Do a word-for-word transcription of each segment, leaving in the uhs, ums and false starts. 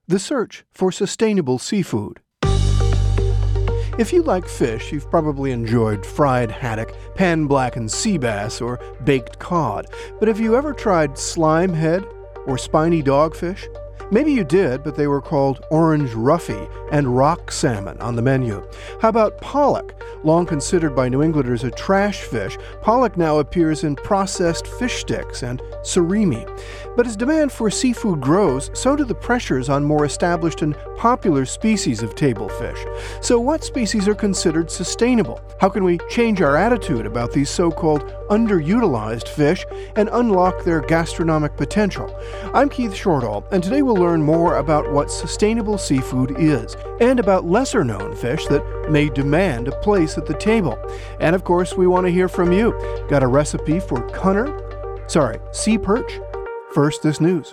The search for sustainable seafood. If you like fish, you've probably enjoyed fried haddock, pan-blackened sea bass, or baked cod. But have you ever tried slime head or spiny dogfish? Maybe you did, but they were called orange roughy and rock salmon on the menu. How about pollock? Long considered by New Englanders a trash fish, pollock now appears in processed fish sticks and surimi. But as demand for seafood grows, so do the pressures on more established and popular species of table fish. So what species are considered sustainable? How can we change our attitude about these so-called underutilized fish and unlock their gastronomic potential? I'm Keith Shortall, and today we'll learn more about what sustainable seafood is, and about lesser-known fish that may demand a place at the table. And of course, we want to hear from you. Got a recipe for cunner? Sorry, sea perch? First, this news.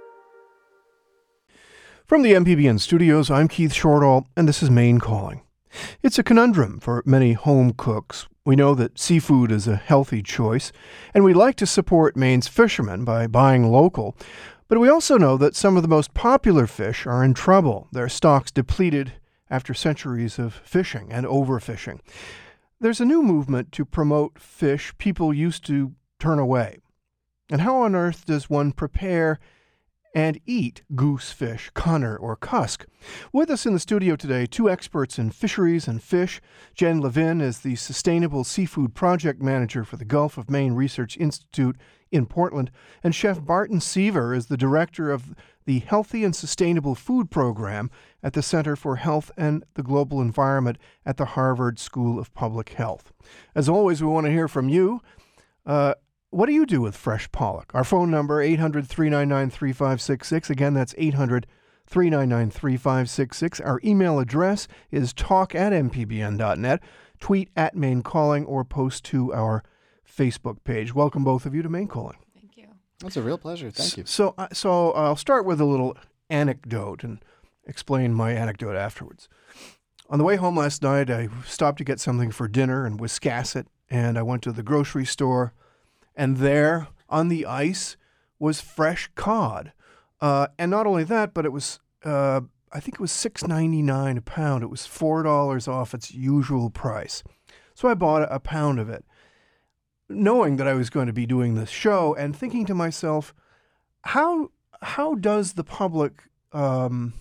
From the M P B N studios, I'm Keith Shortall, and this is Maine Calling. It's a conundrum for many home cooks. We know that seafood is a healthy choice, and we like to support Maine's fishermen by buying local. But we also know that some of the most popular fish are in trouble, their stocks depleted after centuries of fishing and overfishing. There's a new movement to promote fish people used to turn away. And how on earth does one prepare and eat goosefish, cunner, or cusk? With us in the studio today, two experts in fisheries and fish. Jen Levin is the Sustainable Seafood Project Manager for the Gulf of Maine Research Institute in Portland, and Chef Barton Seaver is the Director of the Healthy and Sustainable Food Program at the Center for Health and the Global Environment at the Harvard School of Public Health. As always, we want to hear from you. Uh, What do you do with fresh pollock? Our phone number, eight hundred, three nine nine, three five six six. Again, that's eight hundred, three nine nine, three five six six. Our email address is talk at m p b n dot net. Tweet at Maine Calling or post to our Facebook page. Welcome, both of you, to Maine Calling. Thank you. That's a real pleasure. Thank you. So, uh, so I'll start with a little anecdote and explain my anecdote afterwards. On the way home last night, I stopped to get something for dinner in Wiscasset, and I went to the grocery store. And there, on the ice, was fresh cod. Uh, and not only that, but it was, uh, I think it was six ninety-nine a pound. It was four dollars off its usual price. So I bought a pound of it, knowing that I was going to be doing this show and thinking to myself, how how does the public um,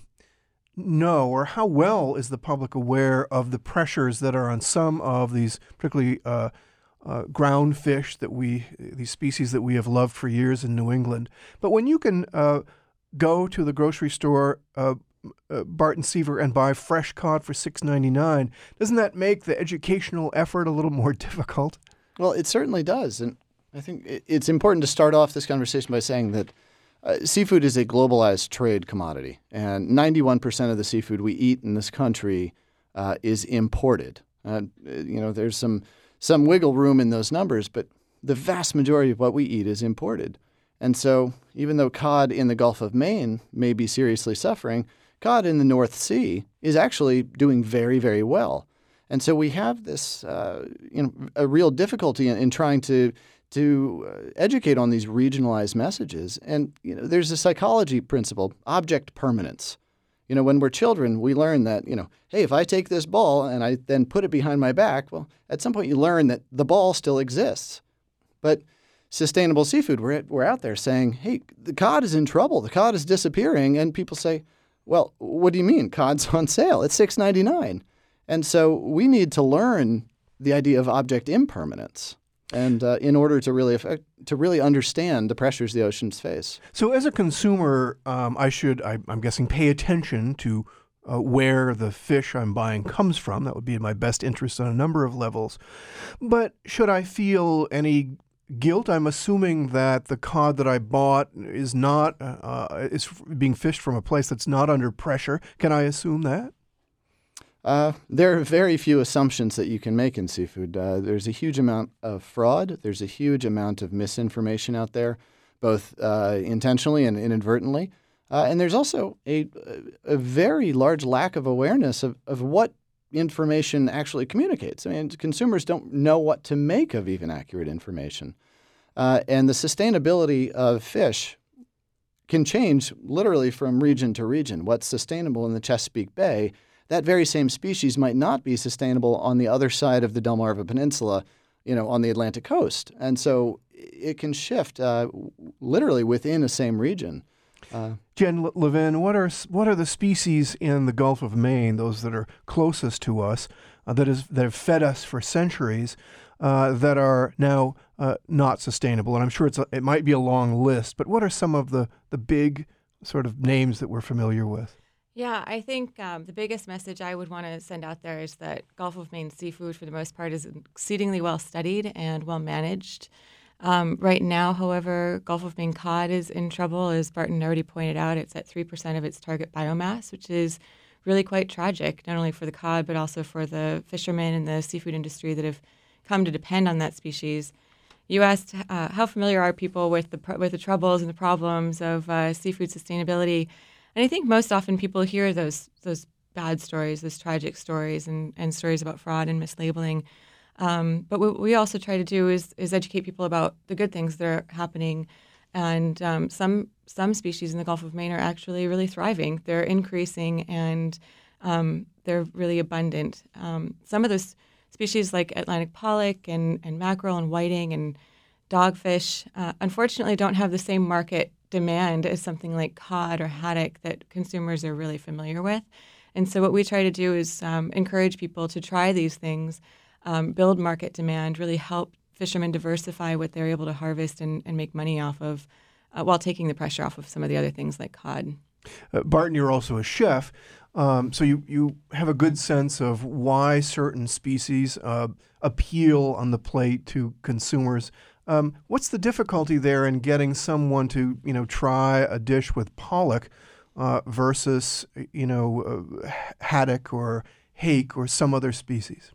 know, or how well is the public aware of the pressures that are on some of these, particularly uh, Uh, ground fish that we, these species that we have loved for years in New England. But when you can uh, go to the grocery store, uh, uh, Barton Seaver, and buy fresh cod for six ninety-nine, doesn't that make the educational effort a little more difficult? Well, it certainly does. And I think it's important to start off this conversation by saying that uh, seafood is a globalized trade commodity. And ninety-one percent of the seafood we eat in this country uh, is imported. Uh, you know, there's some some wiggle room in those numbers, but the vast majority of what we eat is imported. And so even though cod in the Gulf of Maine may be seriously suffering, cod in the North Sea is actually doing very, very well. And so we have this, uh, you know, a real difficulty in, in trying to to uh, educate on these regionalized messages. And you know, there's a psychology principle, object permanence. You know, when we're children, we learn that, you know, hey, if I take this ball and I then put it behind my back, well, at some point you learn that the ball still exists. But sustainable seafood, we're, we're out there saying, hey, the cod is in trouble. The cod is disappearing. And people say, well, what do you mean? Cod's on sale. It's six ninety-nine. And so we need to learn the idea of object impermanence. And uh, in order to really affect, to really understand the pressures the oceans face. So as a consumer, um, I should, I, I'm guessing, pay attention to uh, where the fish I'm buying comes from. That would be in my best interest on a number of levels. But should I feel any guilt? I'm assuming that the cod that I bought is not, uh, is being fished from a place that's not under pressure. Can I assume that? Uh, there are very few assumptions that you can make in seafood. Uh, there's a huge amount of fraud. There's a huge amount of misinformation out there, both uh, intentionally and inadvertently. Uh, and there's also a, a very large lack of awareness of, of what information actually communicates. I mean, consumers don't know what to make of even accurate information. Uh, and the sustainability of fish can change literally from region to region. What's sustainable in the Chesapeake Bay, that very same species might not be sustainable on the other side of the Delmarva Peninsula, you know, on the Atlantic coast. And so it can shift uh, literally within a same region. Uh, Jen Le- Levin, what are what are the species in the Gulf of Maine, those that are closest to us, uh, that is that have fed us for centuries, uh, that are now uh, not sustainable? And I'm sure it's a, it might be a long list, but what are some of the the big sort of names that we're familiar with? Yeah, I think um, the biggest message I would want to send out there is that Gulf of Maine seafood, for the most part, is exceedingly well studied and well managed. Um, right now, however, Gulf of Maine cod is in trouble. As Barton already pointed out, it's at three percent of its target biomass, which is really quite tragic, not only for the cod, but also for the fishermen and the seafood industry that have come to depend on that species. You asked uh, how familiar are people with the with the troubles and the problems of uh, seafood sustainability. And I think most often people hear those those bad stories, those tragic stories, and, and stories about fraud and mislabeling. Um, but what we also try to do is is educate people about the good things that are happening. And um, some some species in the Gulf of Maine are actually really thriving. They're increasing, and um, they're really abundant. Um, some of those species, like Atlantic pollock and, and mackerel and whiting and dogfish, uh, unfortunately don't have the same market demand as something like cod or haddock that consumers are really familiar with. And so what we try to do is um, encourage people to try these things, um, build market demand, really help fishermen diversify what they're able to harvest and, and make money off of, uh, while taking the pressure off of some of the other things like cod. Uh, Barton, you're also a chef, um, so you, you have a good sense of why certain species uh, appeal on the plate to consumers. Um, what's the difficulty there in getting someone to, you know, try a dish with pollock uh, versus, you know, uh, haddock or hake or some other species?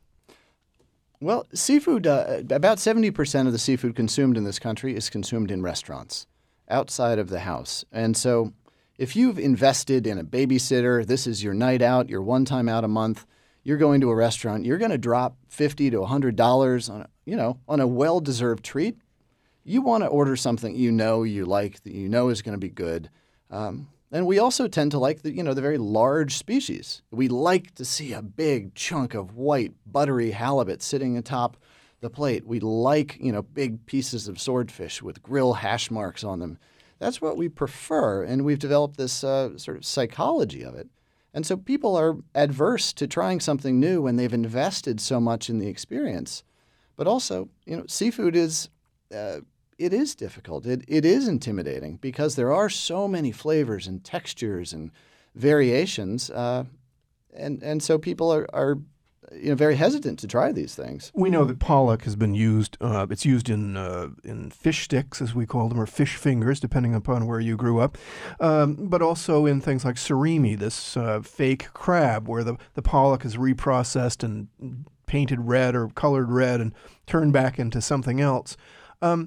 Well, seafood, uh, about seventy percent of the seafood consumed in this country is consumed in restaurants outside of the house. And so if you've invested in a babysitter, this is your night out, your one time out a month, you're going to a restaurant, you're going to drop fifty to one hundred dollars on, a, you know, on a well-deserved treat. You want to order something you know you like, that you know is going to be good. Um, and we also tend to like the, you know, the very large species. We like to see a big chunk of white, buttery halibut sitting atop the plate. We like, you know, big pieces of swordfish with grill hash marks on them. That's what we prefer, and we've developed this uh, sort of psychology of it. And so people are adverse to trying something new when they've invested so much in the experience. But also, you know, seafood is uh, it is difficult. It it is intimidating because there are so many flavors and textures and variations, uh, and and so people are, are you know very hesitant to try these things. We know that pollock has been used. Uh, it's used in uh, in fish sticks, as we call them, or fish fingers, depending upon where you grew up. Um, but also in things like surimi, this uh, fake crab, where the the pollock is reprocessed and painted red or colored red and turned back into something else. Um,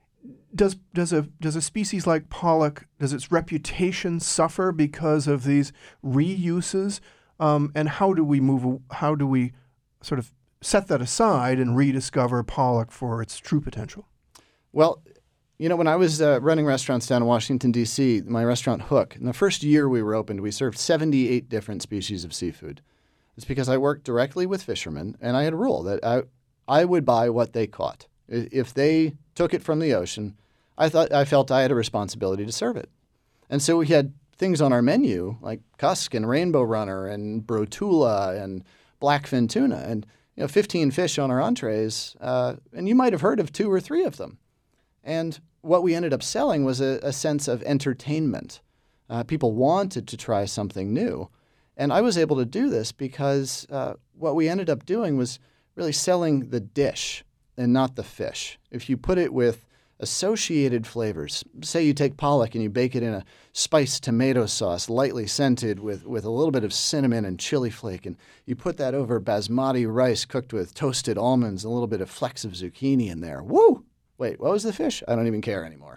Does does a does a species like pollock, does its reputation suffer because of these reuses? Um, and how do we move? How do we sort of set that aside and rediscover pollock for its true potential? Well, you know, when I was uh, running restaurants down in Washington, D C, my restaurant Hook, in the first year we were opened, we served seventy-eight different species of seafood. It's because I worked directly with fishermen, and I had a rule that I I would buy what they caught. If they took it from the ocean, I thought I felt I had a responsibility to serve it. And so we had things on our menu like cusk and rainbow runner and brotula and blackfin tuna and you know fifteen fish on our entrees, uh, and you might have heard of two or three of them. And what we ended up selling was a, a sense of entertainment. Uh, people wanted to try something new. And I was able to do this because uh, what we ended up doing was really selling the dish and not the fish. If you put it with associated flavors, say you take pollock and you bake it in a spiced tomato sauce, lightly scented with, with a little bit of cinnamon and chili flake, and you put that over basmati rice cooked with toasted almonds and a little bit of flecks of zucchini in there. Woo! Wait, what was the fish? I don't even care anymore.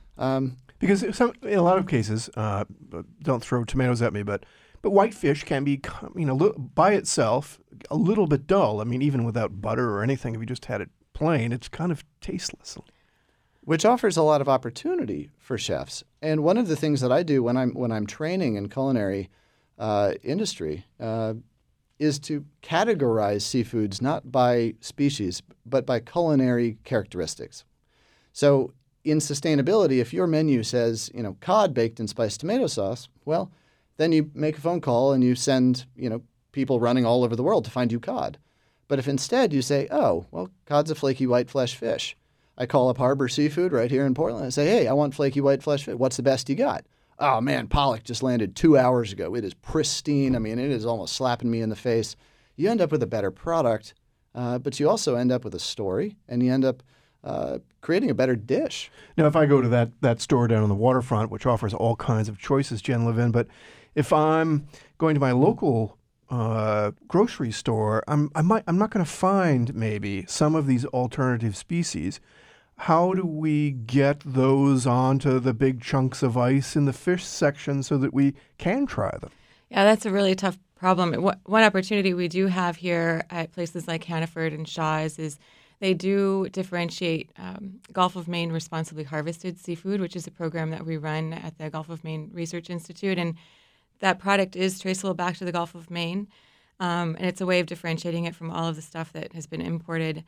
um, because some, in a lot of cases, uh, don't throw tomatoes at me, but but white fish can be, you know, by itself a little bit dull. I mean, even without butter or anything, if you just had it plain, it's kind of tasteless. which offers a lot of opportunity for chefs. And one of the things that I do when I'm when I'm training in culinary uh, industry uh, is to categorize seafoods not by species, but by culinary characteristics. So in sustainability, if your menu says, you know, cod baked in spiced tomato sauce, well, then you make a phone call and you send, you know, people running all over the world to find you cod. But if instead you say, oh, well, cod's a flaky white flesh fish. I call up Harbor Seafood right here in Portland and say, hey, I want flaky white flesh fish. What's the best you got? Oh, man, pollock just landed two hours ago. It is pristine. I mean, it is almost slapping me in the face. You end up with a better product, uh, but you also end up with a story, and you end up uh, creating a better dish. Now, if I go to that, that store down on the waterfront, which offers all kinds of choices, Jen Levin, but if I'm going to my local uh, grocery store, I'm, I might, I'm not going to find maybe some of these alternative species. How do we get those onto the big chunks of ice in the fish section so that we can try them? Yeah, that's a really tough problem. One opportunity we do have here at places like Hannaford and Shaw's is they do differentiate um, Gulf of Maine responsibly harvested seafood, which is a program that we run at the Gulf of Maine Research Institute. And that product is traceable back to the Gulf of Maine. Um, and it's a way of differentiating it from all of the stuff that has been imported.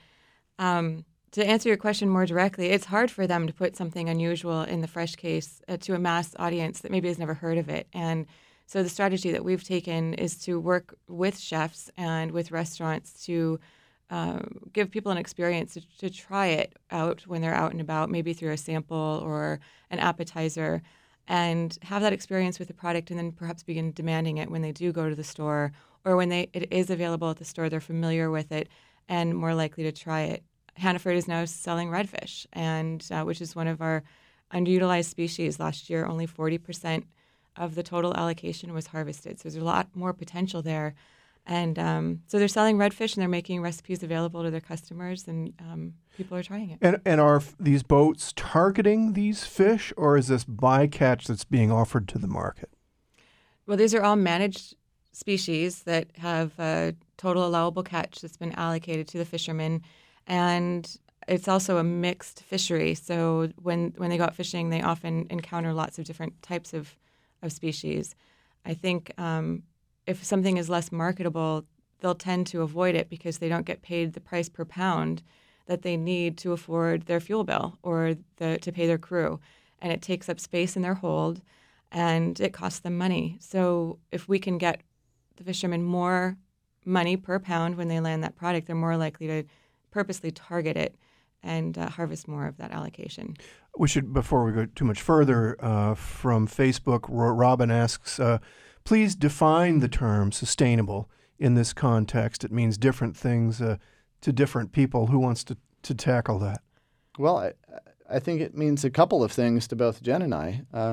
Um, To answer your question more directly, it's hard for them to put something unusual in the fresh case uh, to a mass audience that maybe has never heard of it. And so the strategy that we've taken is to work with chefs and with restaurants to uh, give people an experience to, to try it out when they're out and about, maybe through a sample or an appetizer, and have that experience with the product and then perhaps begin demanding it when they do go to the store, or when they it is available at the store, they're familiar with it and more likely to try it. Hannaford is now selling redfish, and uh, which is one of our underutilized species. Last year, only forty percent of the total allocation was harvested. So there's a lot more potential there. And um, so they're selling redfish, and they're making recipes available to their customers, and um, people are trying it. And, and are f- these boats targeting these fish, or is this bycatch that's being offered to the market? Well, these are all managed species that have a total allowable catch that's been allocated to the fishermen. And it's also a mixed fishery. So when, when they go out fishing, they often encounter lots of different types of, of species. I think um, if something is less marketable, they'll tend to avoid it because they don't get paid the price per pound that they need to afford their fuel bill or the, to pay their crew. And it takes up space in their hold, and it costs them money. So if we can get the fishermen more money per pound when they land that product, they're more likely to purposely target it and uh, harvest more of that allocation. We should, before we go too much further, uh, from Facebook, Robin asks, uh, please define the term sustainable in this context. It means different things uh, to different people. Who wants to, to tackle that? Well, I, I think it means a couple of things to both Jen and I. Uh,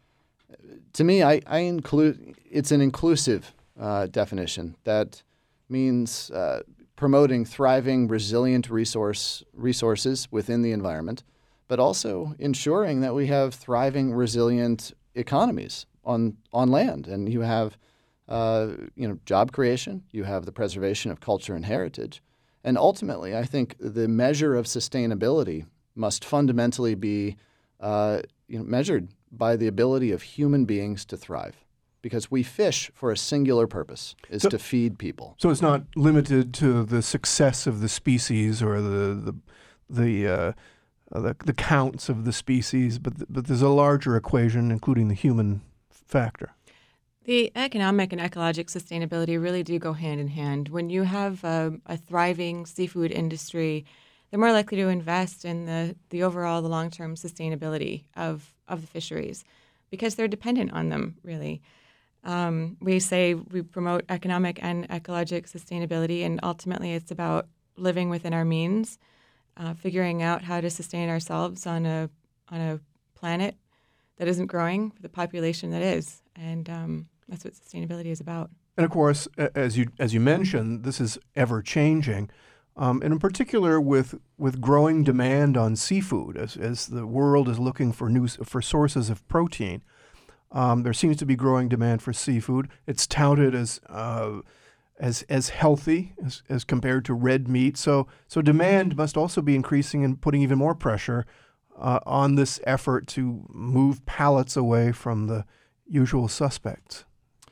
to me, I, I include it's an inclusive uh, definition that means uh, promoting thriving, resilient resource resources within the environment, but also ensuring that we have thriving, resilient economies on on land. And you have, uh, you know, job creation. You have the preservation of culture and heritage. And ultimately, I think the measure of sustainability must fundamentally be, uh, you know, measured by the ability of human beings to thrive. Because we fish for a singular purpose, is so, to feed people. So it's not limited to the success of the species or the the the, uh, the, the counts of the species, but th- but there's a larger equation, including the human factor. The economic and ecologic sustainability really do go hand in hand. When you have a, a thriving seafood industry, they're more likely to invest in the, the overall, the long-term sustainability of, of the fisheries because they're dependent on them, really. Um, we say we promote economic and ecologic sustainability, and ultimately it's about living within our means, uh, figuring out how to sustain ourselves on a on a planet that isn't growing with the population that is, and um, that's what sustainability is about. And of course, as you as you mentioned, this is ever changing, um, and in particular with with growing demand on seafood, as as the world is looking for new for sources of protein. Um, there seems to be growing demand for seafood. It's touted as uh, as as healthy as, as compared to red meat. So so demand must also be increasing and putting even more pressure uh, on this effort to move pallets away from the usual suspects?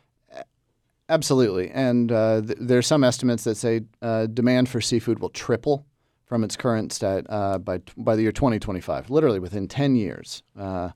Absolutely. And uh, th- there are some estimates that say uh, demand for seafood will triple from its current stat uh, by by the year twenty twenty-five, literally within ten years. Uh,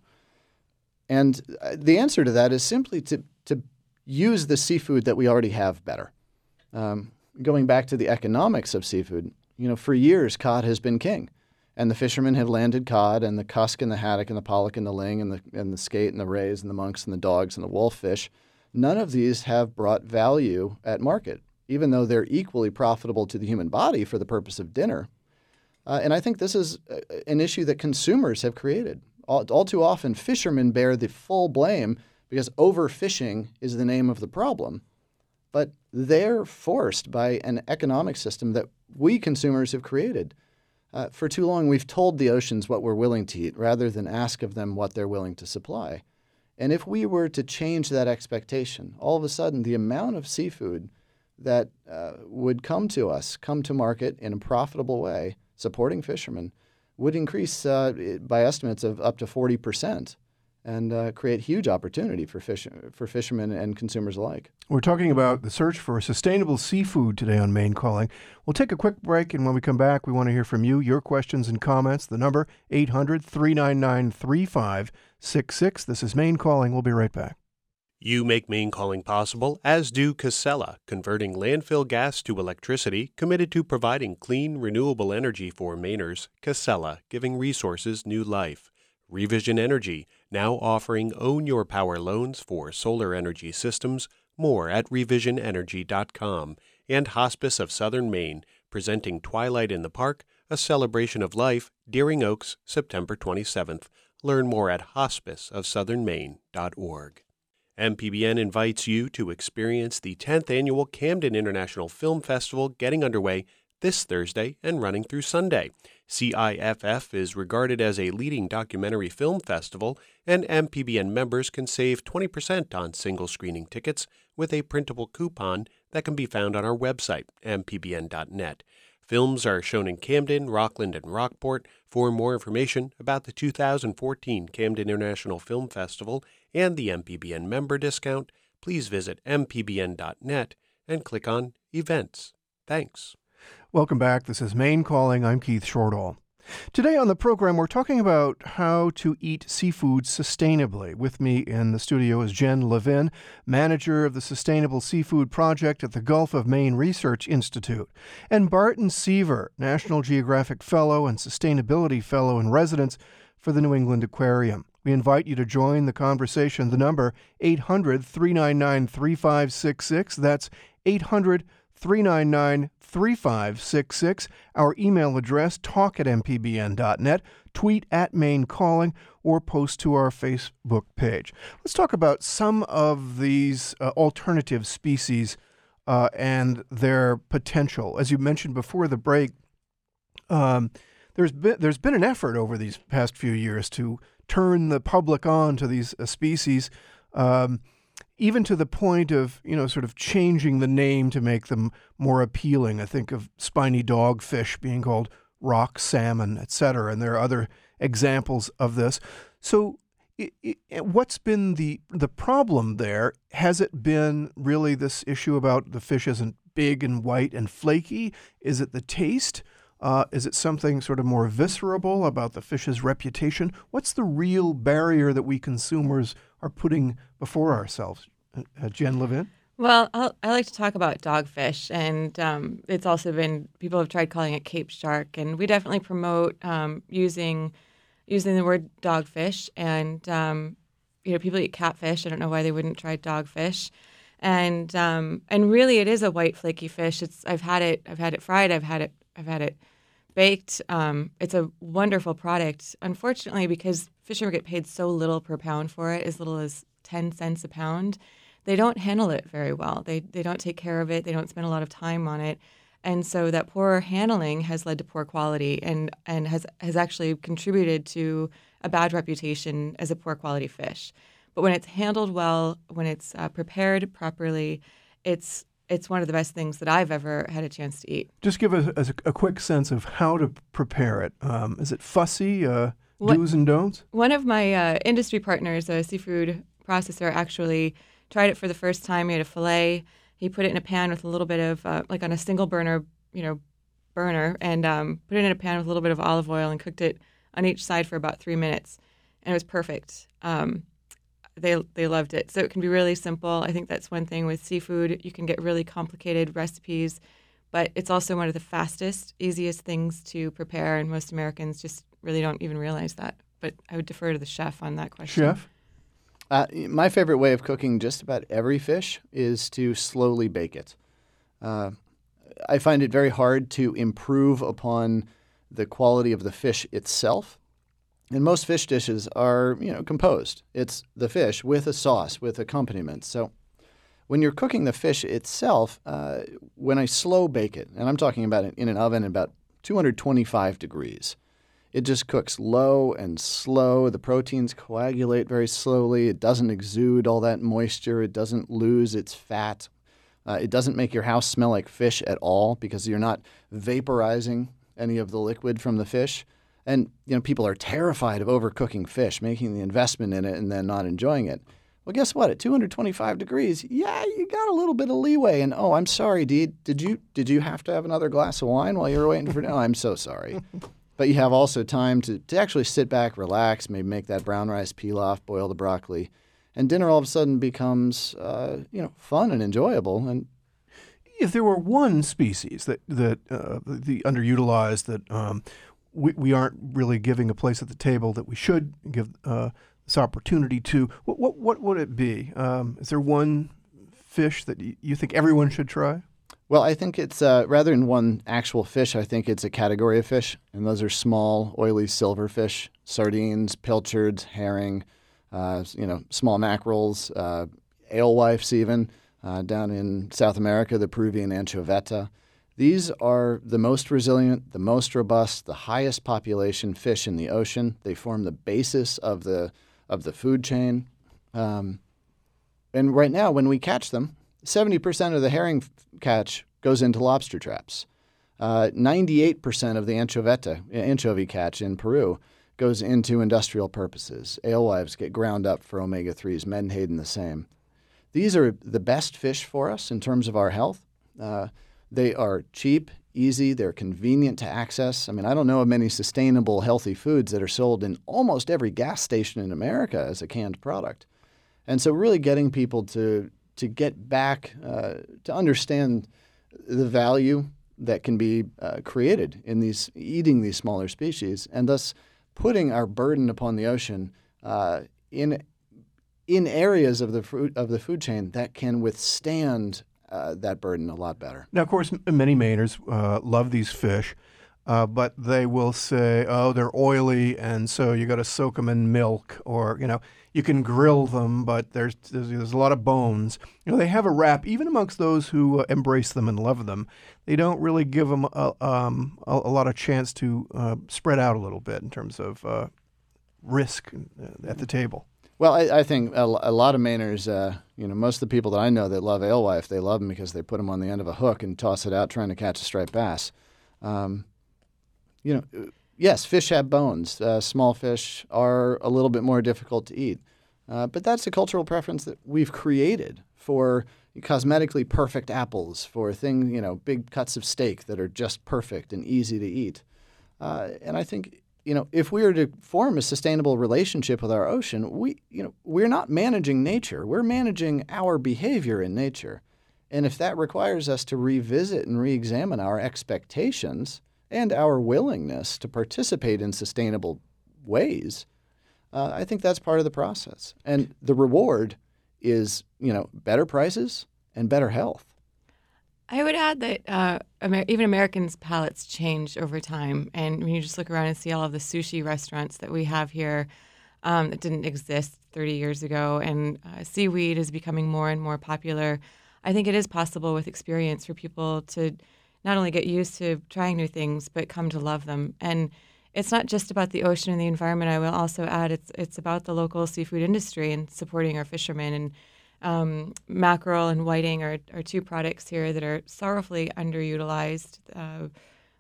and the answer to that is simply to to use the seafood that we already have better. Um, going back to the economics of seafood, you know, for years cod has been king, and the fishermen have landed cod, and the cusk and the haddock and the pollock and the ling and the and the skate and the rays and the monks and the dogs and the wolffish. None of these have brought value at market, even though they're equally profitable to the human body for the purpose of dinner. Uh, and I think this is an issue that consumers have created. All, all too often, fishermen bear the full blame because overfishing is the name of the problem. But they're forced by an economic system that we consumers have created. Uh, for too long, we've told the oceans what we're willing to eat rather than ask of them what they're willing to supply. And if we were to change that expectation, all of a sudden the amount of seafood that uh, would come to us, come to market in a profitable way, supporting fishermen, would increase uh, by estimates of up to forty percent and uh, create huge opportunity for fish, for fishermen and consumers alike. We're talking about the search for sustainable seafood today on Maine Calling. We'll take a quick break, and when we come back, we want to hear from you, your questions and comments. The number, eight hundred, three nine nine, three five six six. This is Maine Calling. We'll be right back. You make Maine Calling possible, as do Casella, converting landfill gas to electricity, committed to providing clean, renewable energy for Mainers. Casella, giving resources new life. Revision Energy, now offering Own Your Power loans for solar energy systems. More at revision energy dot com. And Hospice of Southern Maine, presenting Twilight in the Park, a celebration of life, Deering Oaks, September twenty-seventh. Learn more at hospice of southern maine dot org. M P B N invites you to experience the tenth Annual Camden International Film Festival getting underway this Thursday and running through Sunday. C I F F is regarded as a leading documentary film festival, and M P B N members can save twenty percent on single screening tickets with a printable coupon that can be found on our website, m p b n dot net. Films are shown in Camden, Rockland, and Rockport. For more information about the two thousand fourteen Camden International Film Festival and the M P B N member discount, please visit m p b n dot net and click on Events. Thanks. Welcome back. This is Maine Calling. I'm Keith Shortall. Today on the program, we're talking about how to eat seafood sustainably. With me in the studio is Jen Levin, manager of the Sustainable Seafood Project at the Gulf of Maine Research Institute, and Barton Seaver, National Geographic Fellow and Sustainability Fellow in Residence for the New England Aquarium. We invite you to join the conversation. The number, eight hundred, three nine nine, three five six six. That's eight hundred, three nine nine, three five six six. Our email address, talk at m p b n dot net, tweet at Maine Calling, or post to our Facebook page. Let's talk about some of these uh, alternative species uh, and their potential. As you mentioned before the break, um, there's been, there's been an effort over these past few years to turn the public on to these uh, species, um, even to the point of, you know, sort of changing the name to make them more appealing. I think of spiny dogfish being called rock salmon, et cetera, and there are other examples of this. So it, it, what's been the the problem there? Has it been really this issue about the fish isn't big and white and flaky? Is it the taste? Uh, is it something sort of more visceral about the fish's reputation? What's the real barrier that we consumers are putting before ourselves? Uh, Jen Levin? Well, I'll, I like to talk about dogfish, and um, it's also been, people have tried calling it Cape shark, and we definitely promote um, using using the word dogfish, and um, you know, people eat catfish. I don't know why they wouldn't try dogfish. And um, and really, it is a white flaky fish. It's I've had it. I've had it fried. I've had it. I've had it baked. Um, it's a wonderful product. Unfortunately, because fishermen get paid so little per pound for it, as little as ten cents a pound, they don't handle it very well. They they don't take care of it. They don't spend a lot of time on it. And so that poor handling has led to poor quality and, and has, has actually contributed to a bad reputation as a poor quality fish. But when it's handled well, when it's uh, prepared properly, it's it's one of the best things that I've ever had a chance to eat. Just give us a, a quick sense of how to prepare it. Um, is it fussy? Uh, What, do's and don'ts? One of my uh, industry partners, a seafood processor, actually tried it for the first time. He had a fillet. He put it in a pan with a little bit of, uh, like on a single burner, you know, burner, and um, put it in a pan with a little bit of olive oil and cooked it on each side for about three minutes. And it was perfect. Um, they they loved it. So it can be really simple. I think that's one thing with seafood. You can get really complicated recipes, but it's also one of the fastest, easiest things to prepare, and most Americans just really don't even realize that. But I would defer to the chef on that question. Chef? Uh, my favorite way of cooking just about every fish is to slowly bake it. Uh, I find it very hard to improve upon the quality of the fish itself. And most fish dishes are, you know, composed. It's the fish with a sauce, with accompaniment. So when you're cooking the fish itself, uh, when I slow bake it, and I'm talking about it in an oven at about two hundred twenty-five degrees, it just cooks low and slow. The proteins coagulate very slowly. It doesn't exude all that moisture. It doesn't lose its fat. Uh, it doesn't make your house smell like fish at all because you're not vaporizing any of the liquid from the fish. And, you know, people are terrified of overcooking fish, making the investment in it and then not enjoying it. Well, guess what? At two hundred twenty-five degrees, yeah, you got a little bit of leeway. And, oh, I'm sorry, Dee. Did you did you have to have another glass of wine while you were waiting for dinner? Oh, I'm so sorry. But you have also time to, to actually sit back, relax, maybe make that brown rice pilaf, boil the broccoli. And dinner all of a sudden becomes, uh, you know, fun and enjoyable. And if there were one species that, that uh, the underutilized that um, we, we aren't really giving a place at the table that we should give uh, this opportunity to, what, what, what would it be? Um, is there one fish that y- you think everyone should try? Well, I think it's, uh, rather than one actual fish, I think it's a category of fish. And those are small, oily silverfish, sardines, pilchards, herring, uh, you know, small mackerels, uh, alewives even, uh, down in South America, the Peruvian anchoveta. These are the most resilient, the most robust, the highest population fish in the ocean. They form the basis of the, of the food chain. Um, and right now, when we catch them, seventy percent of the herring catch goes into lobster traps. Uh, ninety-eight percent of the anchoveta, anchovy catch in Peru goes into industrial purposes. Alewives get ground up for omega threes, menhaden the same. These are the best fish for us in terms of our health. Uh, they are cheap, easy, they're convenient to access. I mean, I don't know of many sustainable, healthy foods that are sold in almost every gas station in America as a canned product. And so really getting people to to get back, uh, to understand the value that can be uh, created in these eating these smaller species, and thus putting our burden upon the ocean uh, in in areas of the food of the food chain that can withstand uh, that burden a lot better. Now, of course, m- many Mainers uh, love these fish, uh, but they will say, "Oh, they're oily, and so you got to soak them in milk," or you know. You can grill them, but there's, there's there's a lot of bones. You know, they have a rap, even amongst those who uh, embrace them and love them. They don't really give them a, um, a, a lot of chance to uh, spread out a little bit in terms of uh, risk at the table. Well, I, I think a, a lot of Mainers, uh, you know, most of the people that I know that love alewife, they love them because they put them on the end of a hook and toss it out trying to catch a striped bass. Um, you know. Yes, fish have bones. Uh, small fish are a little bit more difficult to eat. Uh, but that's a cultural preference that we've created for cosmetically perfect apples, for things, you know, big cuts of steak that are just perfect and easy to eat. Uh, and I think, you know, if we were to form a sustainable relationship with our ocean, we, you know, we're not managing nature. We're managing our behavior in nature. And if that requires us to revisit and re-examine our expectations and our willingness to participate in sustainable ways, uh, I think that's part of the process. And the reward is, you know, better prices and better health. I would add that uh, Amer- even Americans' palates change over time. And when you just look around and see all of the sushi restaurants that we have here um, that didn't exist thirty years ago, and uh, seaweed is becoming more and more popular, I think it is possible with experience for people to not only get used to trying new things, but come to love them. And it's not just about the ocean and the environment. I will also add it's it's about the local seafood industry and supporting our fishermen. And um, mackerel and whiting are, are two products here that are sorrowfully underutilized. Uh,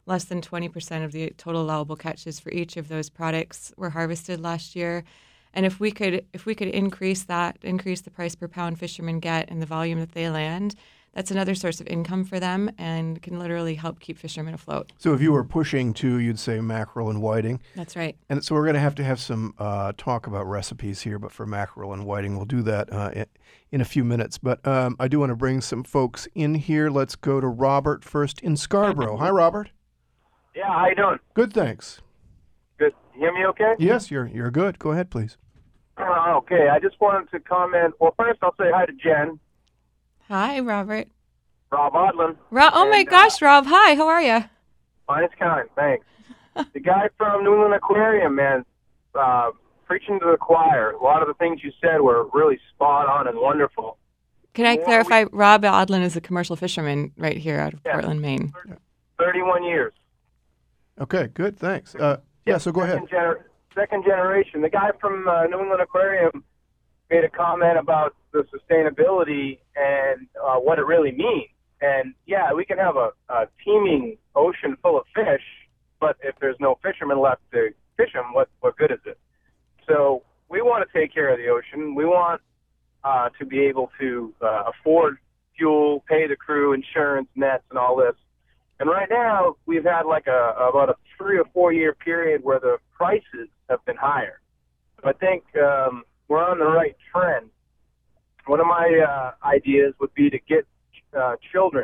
less than twenty percent of the total allowable catches for each of those products were harvested last year. And if we could if we could increase that, increase the price per pound fishermen get and the volume that they land, that's another source of income for them and can literally help keep fishermen afloat. So if you were pushing to, you'd say mackerel and whiting. That's right. And so we're going to have to have some uh, talk about recipes here, but for mackerel and whiting, we'll do that uh, in, in a few minutes. But um, I do want to bring some folks in here. Let's go to Robert first in Scarborough. Hi, Robert. Yeah, how you doing? Good, thanks. Good. You hear me okay? Yes, you're you're good. Go ahead, please. Uh, okay, I just wanted to comment. Well, first I'll say hi to Jen. Hi, Robert. Rob Odlin. Rob, oh, and, my gosh, uh, Rob. Hi, how are you? Fine as kind, thanks. The guy from New England Aquarium, man, uh, preaching to the choir. A lot of the things you said were really spot on and wonderful. Can I Well, clarify? Rob Odlin is a commercial fisherman right here out of Yeah. Portland, Maine. thirty-one years. Okay, good, thanks. Uh, yeah, so go ahead. Second, gener- second generation. The guy from uh, New England Aquarium made a comment about the sustainability and uh, what it really means. And, yeah, we can have a, a teeming ocean full of fish, but if there's no fishermen left to fish them, what, what good is it? So we want to take care of the ocean. We want uh, to be able to uh, afford fuel, pay the crew, insurance, nets, and all this. And right now, we've had like a about a three or four year period where the prices have been higher. So I think um, we're on the right trend. One of my uh, ideas would be to get uh, children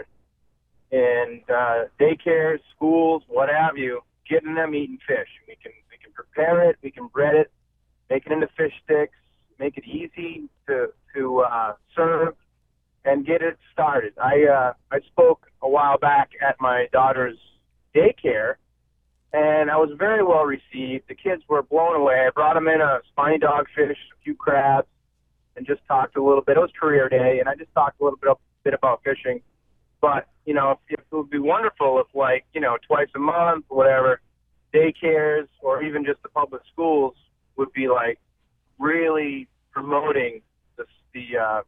in uh, daycares, schools, what have you, getting them eating fish. We can we can prepare it, we can bread it, make it into fish sticks, make it easy to to uh, serve, and get it started. I uh, I spoke a while back at my daughter's daycare, and I was very well received. The kids were blown away. I brought them in a spiny dogfish, a few crabs, and just talked a little bit. It was career day, and I just talked a little bit, bit about fishing. But, you know, if, if it would be wonderful if, like, you know, twice a month or whatever, daycares or even just the public schools would be, like, really promoting the, the uh,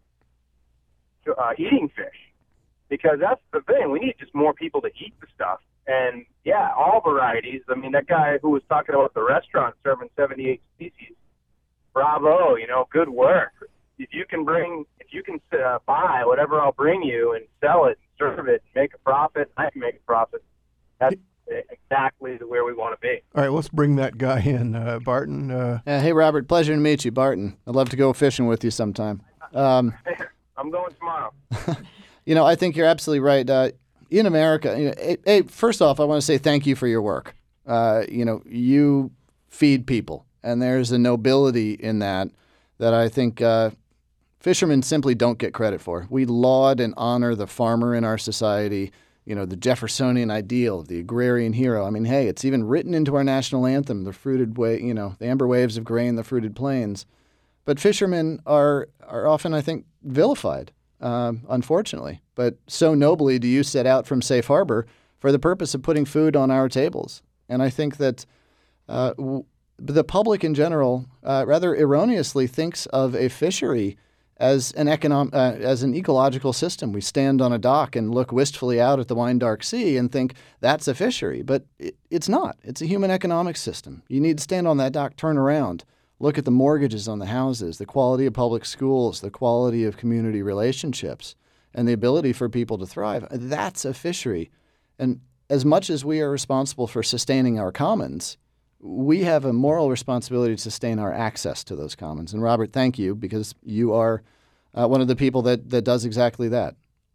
uh, eating fish. Because that's the thing. We need just more people to eat the stuff. And, yeah, all varieties. I mean, that guy who was talking about the restaurant serving seventy-eight species, bravo, you know, good work. If you can bring, if you can uh, buy whatever I'll bring you and sell it, serve it, make a profit, I can make a profit. That's exactly the where we want to be. All right, let's bring that guy in. Uh, Barton. Uh, Uh, hey, Robert, pleasure to meet you, Barton. I'd love to go fishing with you sometime. Um, I'm going tomorrow. you know, I think you're absolutely right. Uh, in America, you know, hey, hey, first off, I want to say thank you for your work. Uh, you know, you feed people, and there's a nobility in that that I think uh, fishermen simply don't get credit for. We laud and honor the farmer in our society, you know, the Jeffersonian ideal, the agrarian hero. I mean, hey, it's even written into our national anthem, the fruited wa- you know, the amber waves of grain, the fruited plains. But fishermen are are often, I think, vilified, um, unfortunately. But so nobly do you set out from safe harbor for the purpose of putting food on our tables. And I think that uh, w- the public in general uh, rather erroneously thinks of a fishery as an economic, uh, as an ecological system. We stand on a dock and look wistfully out at the wine dark sea and think that's a fishery, but it, it's not. It's a human economic system. You need to stand on that dock, turn around, look at the mortgages on the houses, the quality of public schools, the quality of community relationships, and the ability for people to thrive. That's a fishery. And as much as we are responsible for sustaining our commons, we have a moral responsibility to sustain our access to those commons. And Robert, thank you, because you are uh, one of the people that, that does exactly that.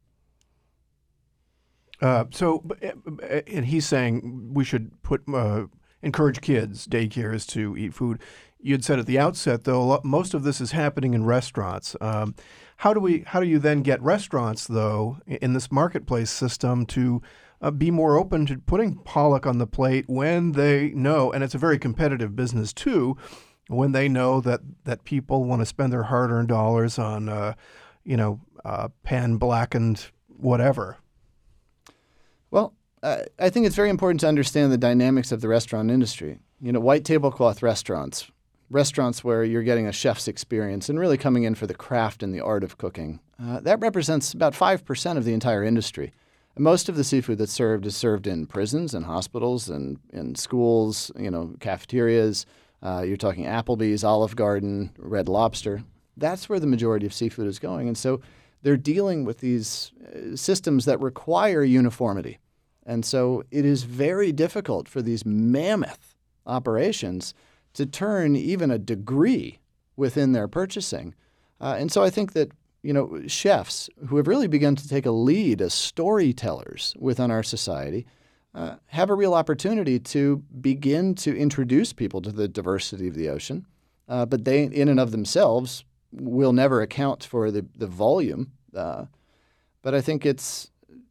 Uh, so, and he's saying we should put uh, encourage kids, daycares, to eat food. You'd said at the outset, though, a lot, most of this is happening in restaurants. Um, how do we? How do you then get restaurants, though, in this marketplace system to uh, be more open to putting pollock on the plate when they know, and it's a very competitive business too, when they know that that people want to spend their hard-earned dollars on, uh, you know, uh, pan-blackened whatever. Well, uh, I think it's very important to understand the dynamics of the restaurant industry. You know, white tablecloth restaurants, restaurants where you're getting a chef's experience and really coming in for the craft and the art of cooking. Uh, that represents about five percent of the entire industry. Most of the seafood that's served is served in prisons and hospitals and in schools, you know, cafeterias. Uh, you're talking Applebee's, Olive Garden, Red Lobster. That's where the majority of seafood is going. And so they're dealing with these uh, systems that require uniformity. And so it is very difficult for these mammoth operations to turn even a degree within their purchasing. Uh, and so I think that, you know, chefs who have really begun to take a lead as storytellers within our society uh, have a real opportunity to begin to introduce people to the diversity of the ocean. Uh, but they, in and of themselves, will never account for the, the volume. Uh, but I think it's,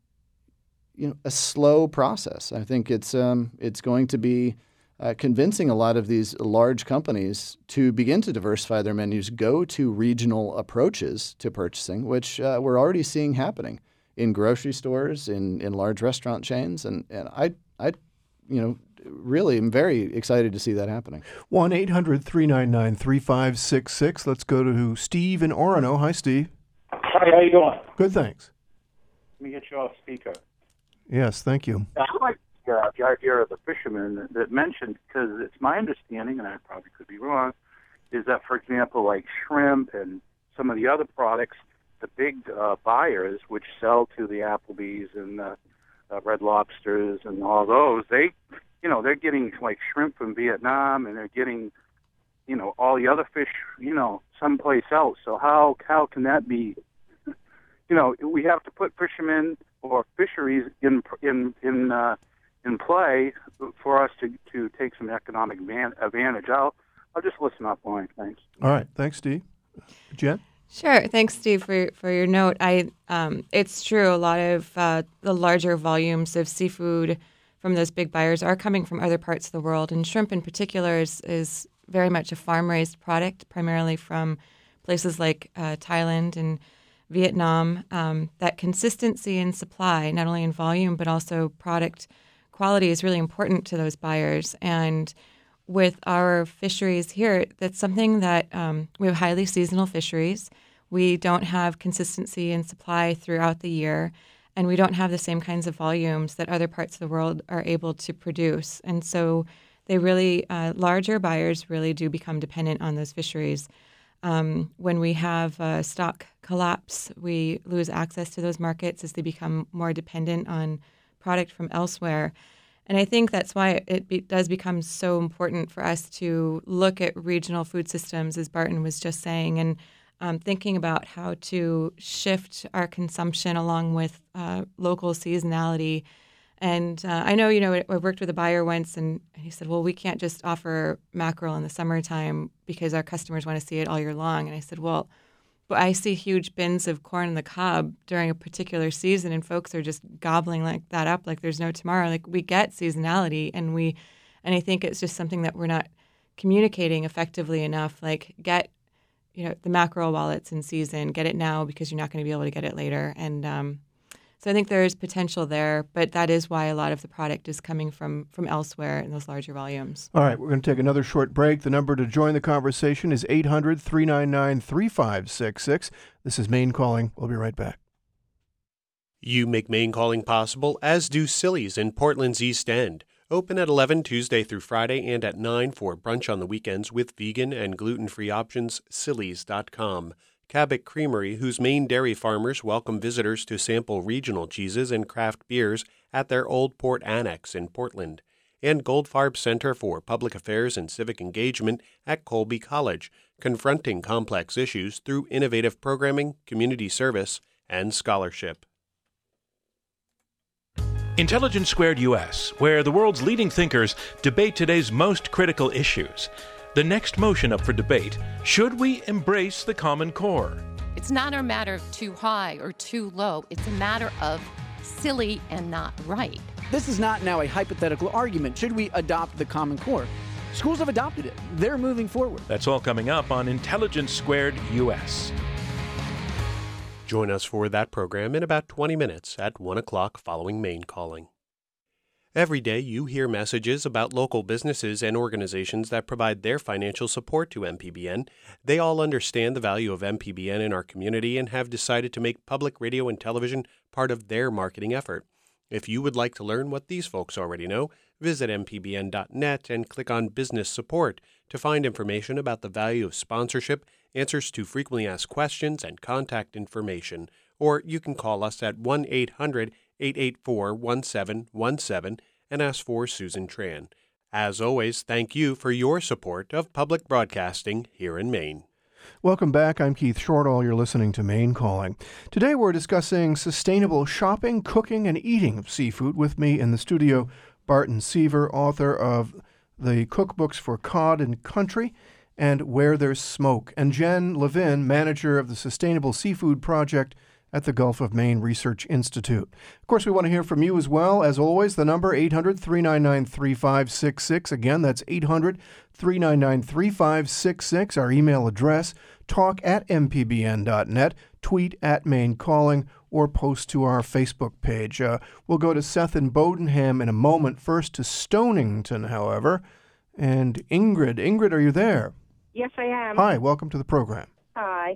you know, a slow process. I think it's um, it's going to be uh, convincing a lot of these large companies to begin to diversify their menus, go to regional approaches to purchasing, which uh, we're already seeing happening in grocery stores, in, in large restaurant chains, and and I I you know really am very excited to see that happening. one eight hundred three nine nine three five six six. Let's go to Steve in Orono. Hi, Steve. Hi, how you doing? Good, thanks. Let me get you off speaker. Yes, thank you. I like uh, the idea of the fishermen that, that mentioned, because it's my understanding, and I probably could be wrong, is that, for example, like shrimp and some of the other products, the big uh, buyers which sell to the Applebee's and the uh, Red Lobsters and all those, they, you know, they're getting like shrimp from Vietnam, and they're getting, you know, all the other fish, you know, someplace else. So how how can that be? You know, we have to put fishermen or fisheries in in in uh, in play for us to, to take some economic van- advantage. I'll I'll just listen offline. Thanks. All right, thanks, Steve. Jen? Sure. Thanks, Steve, for for your note. I um, it's true. A lot of uh, the larger volumes of seafood from those big buyers are coming from other parts of the world, and shrimp in particular is is very much a farm-raised product, primarily from places like uh, Thailand and Vietnam. Um, that consistency in supply, not only in volume but also product quality, is really important to those buyers. And with our fisheries here, that's something that um, we have highly seasonal fisheries. We don't have consistency in supply throughout the year, and we don't have the same kinds of volumes that other parts of the world are able to produce. And so they really, uh, larger buyers really do become dependent on those fisheries. Um, when we have a stock collapse, we lose access to those markets as they become more dependent on product from elsewhere. And I think that's why it be, does become so important for us to look at regional food systems, as Barton was just saying, and um, thinking about how to shift our consumption along with uh, local seasonality. And uh, I know, you know, I worked with a buyer once, and he said, well, we can't just offer mackerel in the summertime because our customers want to see it all year long. And I said, well, but I see huge bins of corn on the cob during a particular season, and folks are just gobbling like that up like there's no tomorrow. Like, we get seasonality, and we, and I think it's just something that we're not communicating effectively enough. Like, get, you know, the mackerel while it's in season, get it now because you're not going to be able to get it later. And um, so I think there is potential there, but that is why a lot of the product is coming from, from elsewhere in those larger volumes. All right, we're going to take another short break. The number to join the conversation is eight hundred three nine nine three five six six. This is Maine Calling. We'll be right back. You make Maine Calling possible, as do Silly's in Portland's East End. Open at eleven Tuesday through Friday and at nine for brunch on the weekends with vegan and gluten-free options. Silly's dot com. Cabot Creamery, whose Maine dairy farmers welcome visitors to sample regional cheeses and craft beers at their Old Port Annex in Portland. And Goldfarb Center for Public Affairs and Civic Engagement at Colby College, confronting complex issues through innovative programming, community service, and scholarship. Intelligence Squared U S, where the world's leading thinkers debate today's most critical issues. The next motion up for debate: should we embrace the Common Core? It's not a matter of too high or too low. It's a matter of silly and not right. This is not now a hypothetical argument. Should we adopt the Common Core? Schools have adopted it. They're moving forward. That's all coming up on Intelligence Squared U S. Join us for that program in about twenty minutes at one o'clock following Maine Calling. Every day you hear messages about local businesses and organizations that provide their financial support to M P B N. They all understand the value of M P B N in our community and have decided to make public radio and television part of their marketing effort. If you would like to learn what these folks already know, visit m p b n dot net and click on Business Support to find information about the value of sponsorship, answers to frequently asked questions, and contact information. Or you can call us at one eight hundred eight eight four one seven one seven and ask for Susan Tran. As always, thank you for your support of public broadcasting here in Maine. Welcome back. I'm Keith Shortall. You're listening to Maine Calling. Today we're discussing sustainable shopping, cooking, and eating of seafood. With me in the studio, Barton Seaver, author of the cookbooks for Cod and Country and Where There's Smoke, and Jen Levin, manager of the Sustainable Seafood Project at the Gulf of Maine Research Institute. Of course, we want to hear from you as well. As always, the number eight hundred three nine nine three five six six. Again, that's eight hundred three nine nine three five six six. Our email address, talk at m p b n dot net, tweet at Maine Calling, or post to our Facebook page. Uh, we'll go to Seth and Bodenham in a moment. First to Stonington, however. And Ingrid. Ingrid, are you there? Yes, I am. Hi, welcome to the program. Hi.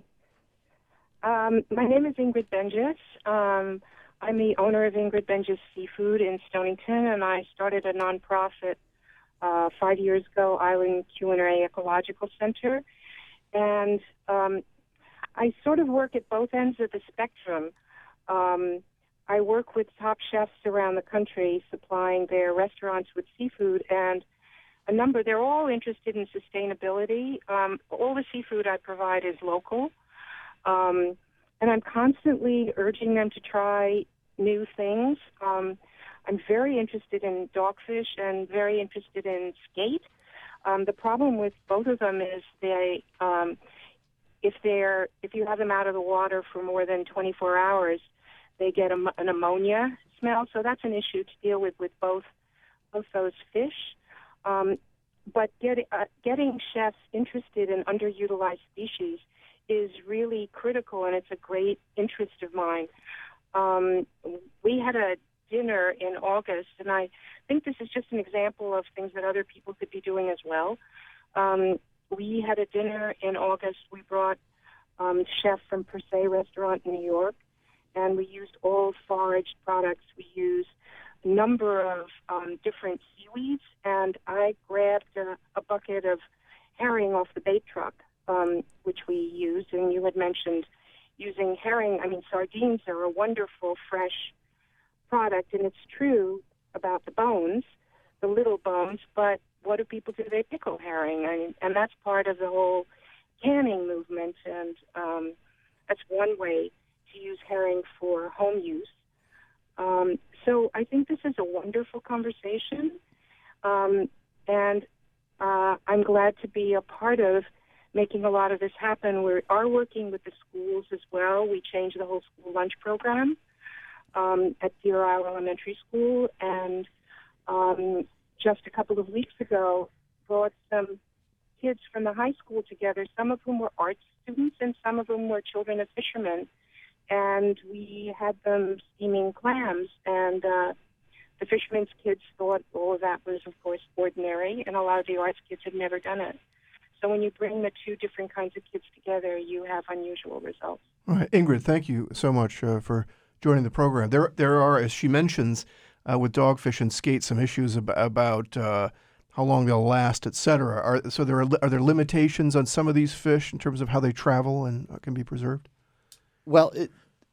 Um, my name is Ingrid Benjes. Um, I'm the owner of Ingrid Benjes Seafood in Stonington, and I started a nonprofit uh, five years ago, Island Culinary Ecological Center. And um, I sort of work at both ends of the spectrum. Um, I work with top chefs around the country supplying their restaurants with seafood, and a number, they're all interested in sustainability. Um, all the seafood I provide is local. Um, and I'm constantly urging them to try new things. Um, I'm very interested in dogfish and very interested in skate. Um, the problem with both of them is they, um, if they're, if you have them out of the water for more than twenty-four hours, they get a, an ammonia smell. So that's an issue to deal with with both, both those fish. Um, but get, uh, getting chefs interested in underutilized species is really critical, and it's a great interest of mine. Um, we had a dinner in August, and I think this is just an example of things that other people could be doing as well. Um, we had a dinner in August. We brought um, chef from Per Se Restaurant in New York, and we used all foraged products. We used a number of um, different seaweeds, and I grabbed a, a bucket of herring off the bait truck, Um, which we used, and you had mentioned using herring. I mean, sardines are a wonderful fresh product, and it's true about the bones, the little bones, but what do people do? They pickle herring, and, and that's part of the whole canning movement, and um, that's one way to use herring for home use. Um, so I think this is a wonderful conversation, um, and uh, I'm glad to be a part of making a lot of this happen. We are working with the schools as well. We changed the whole school lunch program um, at Deer Isle Elementary School, and um, just a couple of weeks ago brought some kids from the high school together, some of whom were art students and some of whom were children of fishermen, and we had them steaming clams, and uh, the fishermen's kids thought all of that was, of course, ordinary, and a lot of the arts kids had never done it. So when you bring the two different kinds of kids together, you have unusual results. All right. Ingrid, thank you so much uh, for joining the program. There there are, as she mentions, uh, with dogfish and skate, some issues ab- about uh, how long they'll last, et cetera. Are, so there are, are there limitations on some of these fish in terms of how they travel and uh, can be preserved? Well, it,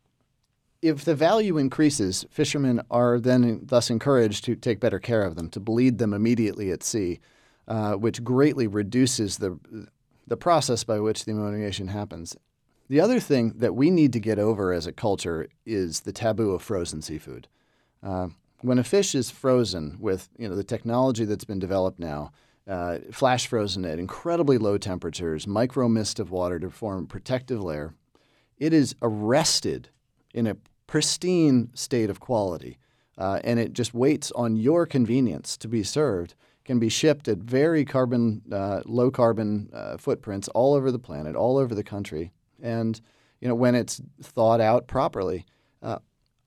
if the value increases, fishermen are then thus encouraged to take better care of them, to bleed them immediately at sea. Uh, which greatly reduces the the process by which the ammoniation happens. The other thing that we need to get over as a culture is the taboo of frozen seafood. Uh, when a fish is frozen with you know the technology that's been developed now, uh, flash frozen at incredibly low temperatures, micro mist of water to form a protective layer, it is arrested in a pristine state of quality, uh, and it just waits on your convenience to be served. Can be shipped at very carbon, uh, low carbon uh, footprints all over the planet, all over the country. And, you know, when it's thawed out properly, uh,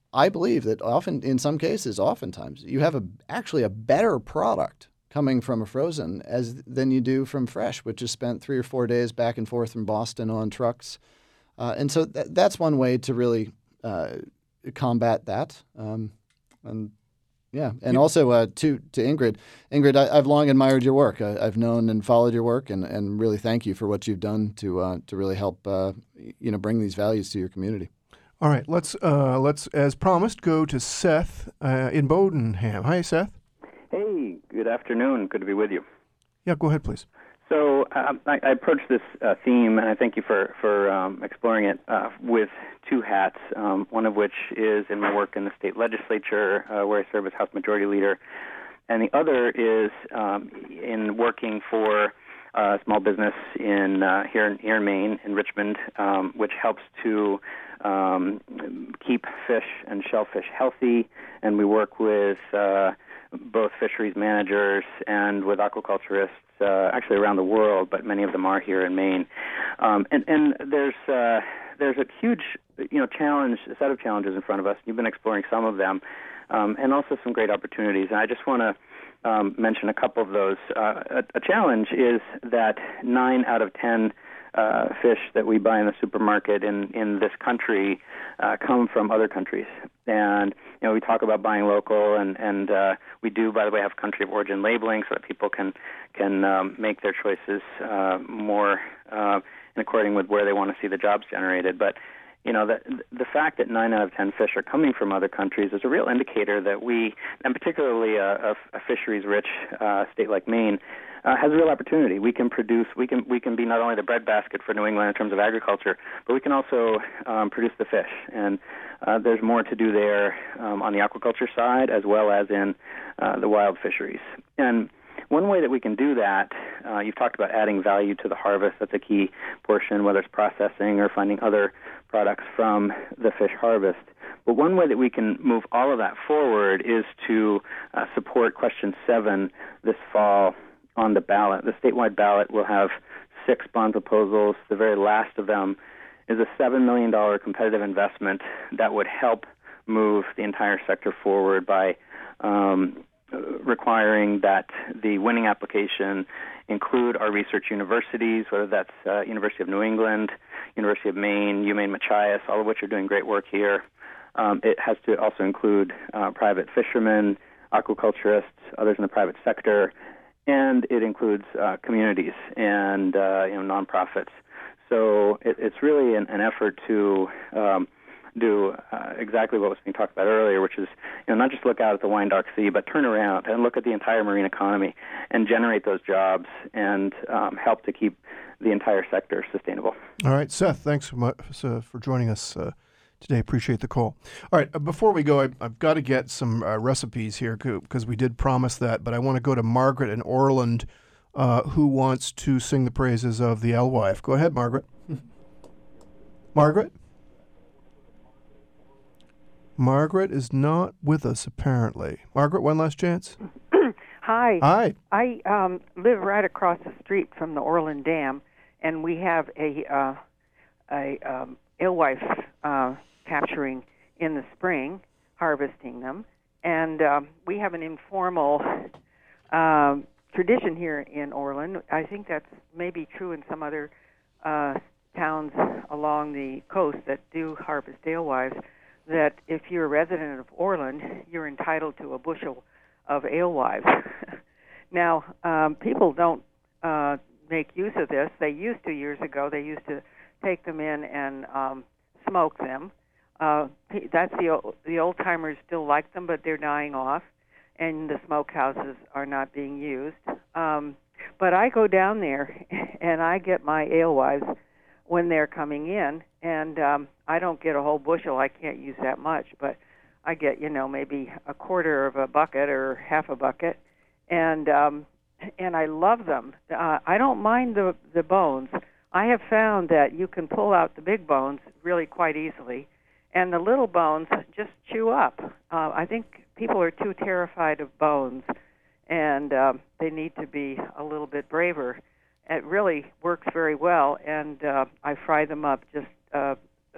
I believe that often, in some cases, oftentimes, you have a actually a better product coming from a frozen as than you do from fresh, which is spent three or four days back and forth from Boston on trucks. Uh, and so th- that's one way to really uh, combat that. Um, and yeah, and also uh, to to Ingrid, Ingrid, I, I've long admired your work. I, I've known and followed your work, and, and really thank you for what you've done to uh, to really help uh, you know bring these values to your community. All right, let's uh, let's as promised go to Seth uh, in Bodenham. Hi, Seth. Hey, good afternoon. Good to be with you. Yeah, go ahead, please. So um, I, I approached this uh, theme, and I thank you for for um, exploring it uh, with two hats. Um, one of which is in my work in the state legislature, uh, where I serve as House Majority Leader, and the other is um, in working for a small business in uh, here in here in Maine, in Richmond, um, which helps to um, keep fish and shellfish healthy, and we work with uh, both fisheries managers and with aquaculturists. Uh, actually around the world, but many of them are here in Maine. Um, and, and there's uh, there's a huge you know challenge, a set of challenges in front of us. You've been exploring some of them, um, and also some great opportunities. And I just want to um, mention a couple of those. Uh, a, a challenge is that nine out of ten uh, fish that we buy in the supermarket in, in this country uh, come from other countries. And, you know, we talk about buying local, and, and uh, we do, by the way, have country of origin labeling so that people can can um, make their choices uh, more uh, in according with where they want to see the jobs generated. But, you know, the, the fact that nine out of ten fish are coming from other countries is a real indicator that we, and particularly a, a, a fisheries-rich uh, state like Maine, Uh, has a real opportunity. We can produce, we can we can be not only the breadbasket for New England in terms of agriculture, but we can also um, produce the fish. And uh, there's more to do there um, on the aquaculture side as well as in uh, the wild fisheries. And one way that we can do that, uh, you've talked about adding value to the harvest. That's a key portion, whether it's processing or finding other products from the fish harvest. But one way that we can move all of that forward is to uh, support question seven this fall on the ballot. The statewide ballot will have six bond proposals. The very last of them is a seven million dollars competitive investment that would help move the entire sector forward by um, requiring that the winning application include our research universities, whether that's uh, University of New England, University of Maine, UMaine Machias, all of which are doing great work here. Um, it has to also include uh, private fishermen, aquaculturists, others in the private sector, and it includes uh, communities and uh, you know nonprofits. So it, it's really an, an effort to um, do uh, exactly what was being talked about earlier, which is you know not just look out at the Wyandotte Sea, but turn around and look at the entire marine economy and generate those jobs and um, help to keep the entire sector sustainable. All right, Seth, thanks so much uh, for joining us uh, today. Appreciate the call. All right, uh, before we go, I, I've got to get some uh, recipes here because we did promise that, but I want to go to Margaret in Orland, uh, who wants to sing the praises of the alewife. Go ahead, Margaret. Margaret? Margaret is not with us, apparently. Margaret, one last chance. Hi. Hi. I um, live right across the street from the Orland Dam, and we have a uh, a um, alewife uh, capturing in the spring, harvesting them, and um, we have an informal um, tradition here in Orland. I think that's maybe true in some other uh, towns along the coast that do harvest alewives, that if you're a resident of Orland, you're entitled to a bushel of alewives. Now, um, people don't uh, make use of this. They used to years ago. They used to take them in and um, smoke them. Uh, that's the the old timers still like them, but they're dying off, and the smokehouses are not being used. Um, but I go down there and I get my alewives when they're coming in, and um, I don't get a whole bushel. I can't use that much, but I get, you know, maybe a quarter of a bucket or half a bucket, and um, and I love them. Uh, I don't mind the the bones. I have found that you can pull out the big bones really quite easily, and the little bones just chew up. Uh, I think people are too terrified of bones, and um, they need to be a little bit braver. It really works very well, and uh, I fry them up just uh, uh,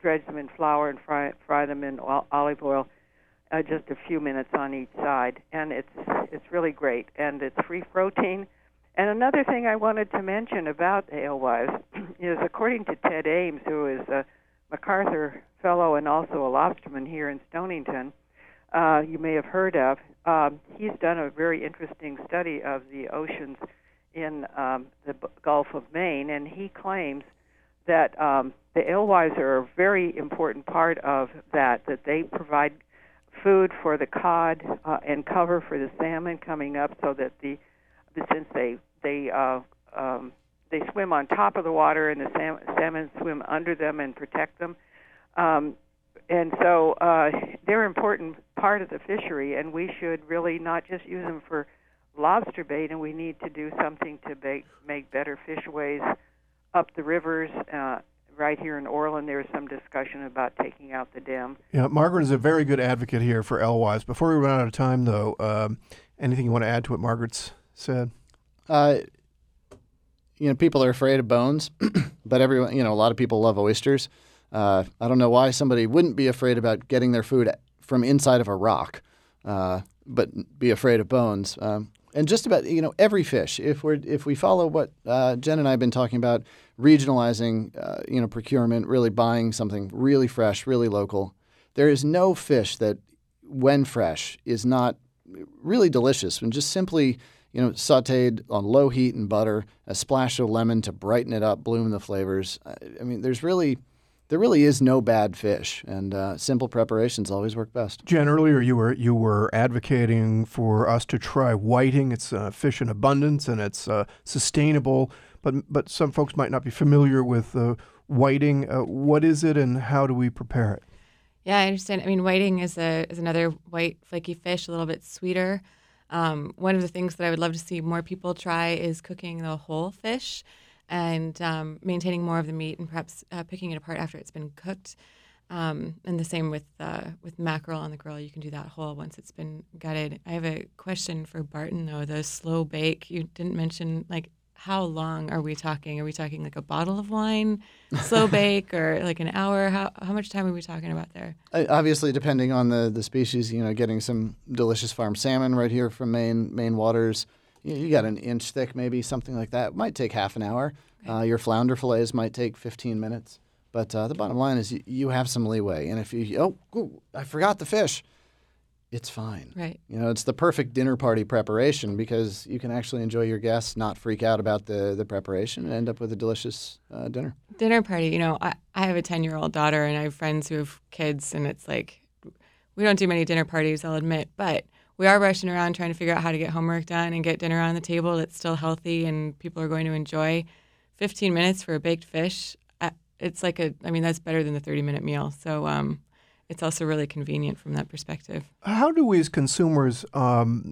dredge them in flour and fry fry them in ol- olive oil, uh, just a few minutes on each side, and it's it's really great, and it's free protein. And another thing I wanted to mention about alewives is, according to Ted Ames, who is a MacArthur Fellow and also a lobsterman here in Stonington, uh, you may have heard of, um, he's done a very interesting study of the oceans in um, the Gulf of Maine, and he claims that um, the alewives are a very important part of that, that they provide food for the cod uh, and cover for the salmon coming up, so that the, the since they they uh, um, they swim on top of the water and the sam- salmon swim under them and protect them, um, and so uh, they're an important part of the fishery, and we should really not just use them for lobster bait, and we need to do something to make, make better fishways up the rivers. Uh, right here in Orland, there's some discussion about taking out the dam. Yeah, Margaret is a very good advocate here for alewives. Before we run out of time, though, um, anything you want to add to what Margaret's said? Uh, you know, people are afraid of bones, but everyone, you know, a lot of people love oysters. Uh, I don't know why somebody wouldn't be afraid about getting their food from inside of a rock, uh, but be afraid of bones. Um, And just about, you know, every fish, if we're if we follow what uh, Jen and I have been talking about, regionalizing, uh, you know, procurement, really buying something really fresh, really local, there is no fish that, when fresh, is not really delicious. And just simply, you know, sautéed on low heat and butter, a splash of lemon to brighten it up, bloom the flavors. I, I mean, there's really... There really is no bad fish, and uh, simple preparations always work best. Jen, earlier you were you were advocating for us to try whiting. It's uh, fish in abundance, and it's uh, sustainable. But but some folks might not be familiar with uh, whiting. Uh, what is it, and how do we prepare it? Yeah, I understand. I mean, whiting is a is another white flaky fish, a little bit sweeter. Um, one of the things that I would love to see more people try is cooking the whole fish, and um, maintaining more of the meat, and perhaps uh, picking it apart after it's been cooked. Um, and the same with uh, with mackerel on the grill. You can do that whole once it's been gutted. I have a question for Barton, though. The slow bake, you didn't mention, like, how long are we talking? Are we talking like a bottle of wine, slow bake, or like an hour? How how much time are we talking about there? Uh, obviously, depending on the, the species, you know, getting some delicious farm salmon right here from Maine, Maine waters. You, you got an inch thick, maybe, something like that. It might take half an hour. Okay. Uh, your flounder fillets might take fifteen minutes. But uh, the bottom line is you, you have some leeway. And if you, oh, ooh, I forgot the fish, it's fine. Right. You know, it's the perfect dinner party preparation because you can actually enjoy your guests, not freak out about the, the preparation, and end up with a delicious uh, dinner. Dinner party. You know, I, I have a ten-year-old daughter, and I have friends who have kids, and it's like we don't do many dinner parties, I'll admit, but we are rushing around trying to figure out how to get homework done and get dinner on the table that's still healthy and people are going to enjoy. fifteen minutes for a baked fish, it's like a, I mean, that's better than the thirty-minute meal. So um, it's also really convenient from that perspective. How do we as consumers um,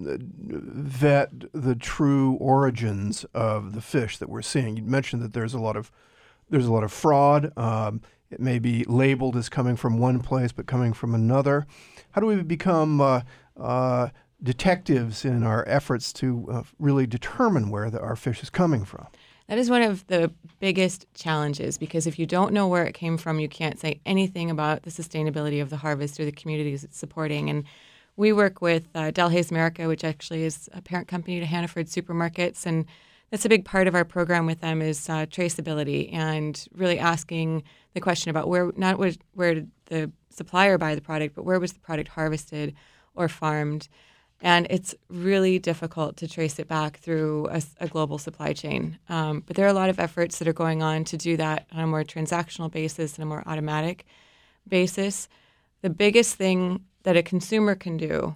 vet the true origins of the fish that we're seeing? You mentioned that there's a lot of there's a lot of fraud. Um, it may be labeled as coming from one place but coming from another. How do we become uh, uh, detectives in our efforts to uh, really determine where the, our fish is coming from? That is one of the biggest challenges, because if you don't know where it came from, you can't say anything about the sustainability of the harvest or the communities it's supporting. And we work with uh, Delhaize America, which actually is a parent company to Hannaford Supermarkets, and that's a big part of our program with them is uh, traceability and really asking the question about where, not where, where did the supplier buy the product, but where was the product harvested or farmed. And it's really difficult to trace it back through a, a global supply chain. Um, but there are a lot of efforts that are going on to do that on a more transactional basis and a more automatic basis. The biggest thing that a consumer can do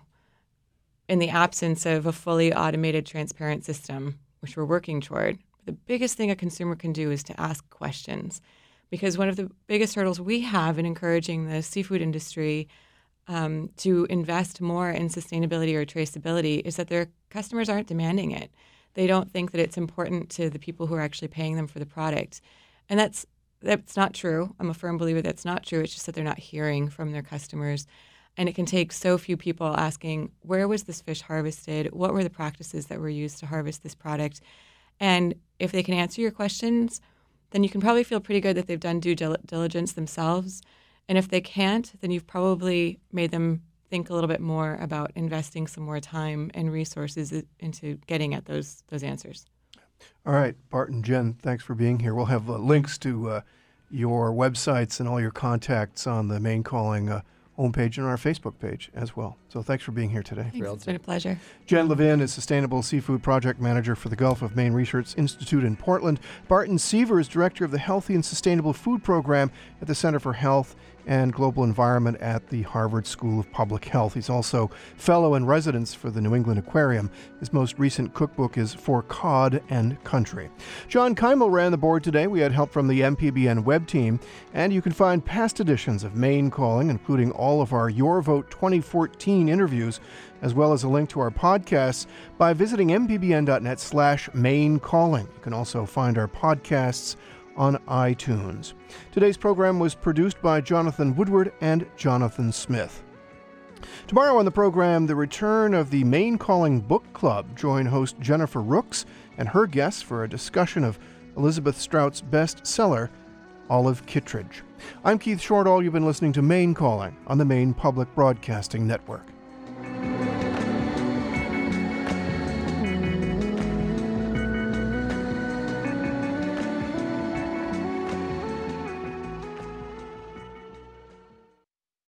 in the absence of a fully automated, transparent system, which we're working toward, the biggest thing a consumer can do is to ask questions. Because one of the biggest hurdles we have in encouraging the seafood industry Um, to invest more in sustainability or traceability is that their customers aren't demanding it. They don't think that it's important to the people who are actually paying them for the product. And that's that's not true. I'm a firm believer that's not true. It's just that they're not hearing from their customers. And it can take so few people asking, where was this fish harvested? What were the practices that were used to harvest this product? And if they can answer your questions, then you can probably feel pretty good that they've done due diligence themselves. And if they can't, then you've probably made them think a little bit more about investing some more time and resources into getting at those those answers. All right, Bart and Jen, thanks for being here. We'll have uh, links to uh, your websites and all your contacts on the Maine Calling uh, homepage and our Facebook page as well. So thanks for being here today. Thanks. It's been a pleasure. Jen Levin is Sustainable Seafood Project Manager for the Gulf of Maine Research Institute in Portland. Barton Seaver is Director of the Healthy and Sustainable Food Program at the Center for Health and Global Environment at the Harvard School of Public Health. He's also Fellow in Residence for the New England Aquarium. His most recent cookbook is For Cod and Country. John Keimel ran the board today. We had help from the M P B N web team, and you can find past editions of Maine Calling, including all of our Your Vote twenty fourteen interviews, as well as a link to our podcasts by visiting mpbn.net slash Maine Calling. You can also find our podcasts on iTunes. Today's program was produced by Jonathan Woodward and Jonathan Smith. Tomorrow on the program, the return of the Maine Calling Book Club. Join host Jennifer Rooks and her guests for a discussion of Elizabeth Strout's bestseller, Olive Kittredge. I'm Keith Shortall. You've been listening to Maine Calling on the Maine Public Broadcasting Network.